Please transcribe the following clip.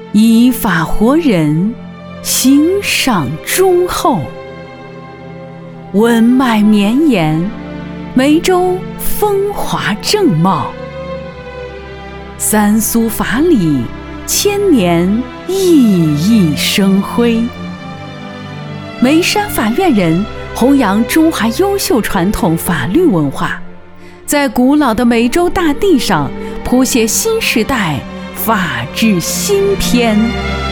依法活人，行赏忠厚。文脉绵延，梅州风华正茂。三苏法理，千年熠熠生辉。梅山法院人弘扬中华优秀传统法律文化，在古老的梅州大地上谱写新时代法治新篇。